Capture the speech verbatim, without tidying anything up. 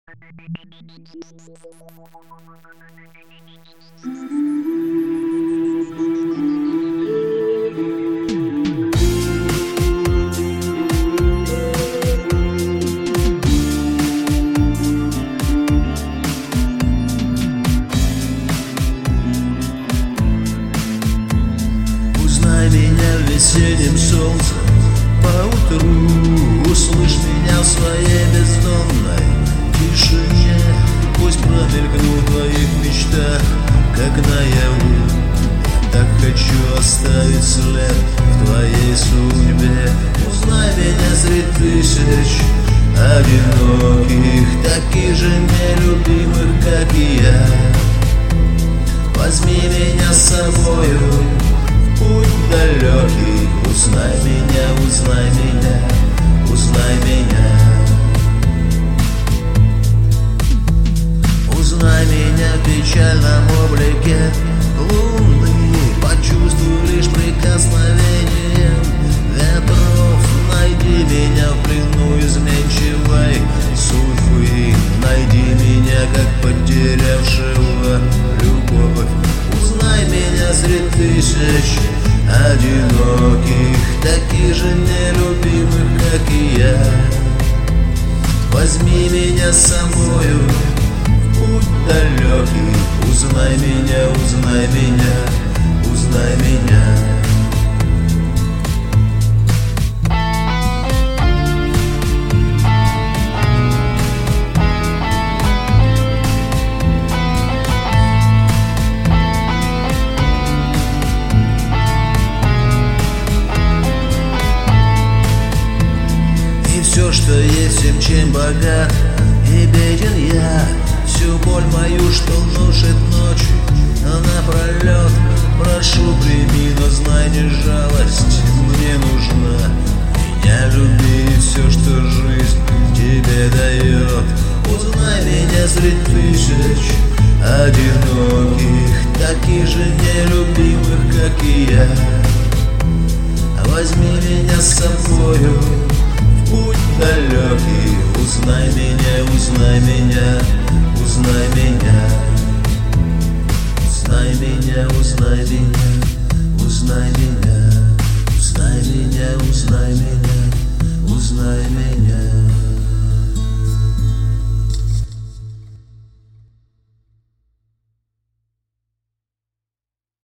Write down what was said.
Узнай меня в весеннем солнце поутру, услышь меня в своей бездонной тишине. Пусть промелькну в твоих мечтах, как наяву. Так хочу оставить след в твоей судьбе. Узнай меня среди тысяч одиноких, таких же нелюбимых, как и я. Возьми меня с собою в путь далекий. Узнай меня, узнай меня, узнай меня. Узнай меня в печальном облике луны. Почувствуй лишь прикосновение ветров. Найди меня в плену изменчивой судьбы. Найди меня, как потерявшего любовь. Узнай меня среди тысяч одиноких, таких же нелюбимых, как и я. Возьми меня с собою в путь далекий. Узнай меня, узнай меня, узнай меня. Все, что есть, всем, чем богат и беден я, всю боль мою, что внушит ночью напролет, прошу, прими, но знай, не жалость мне нужна. Меня люби, и все, что жизнь тебе дает. Узнай меня среди тысяч одиноких, таких же нелюбимых, как и я. Возьми меня с собою в путь далекий. Узнай меня, узнай меня, узнай меня. Узнай меня, узнай меня, узнай меня.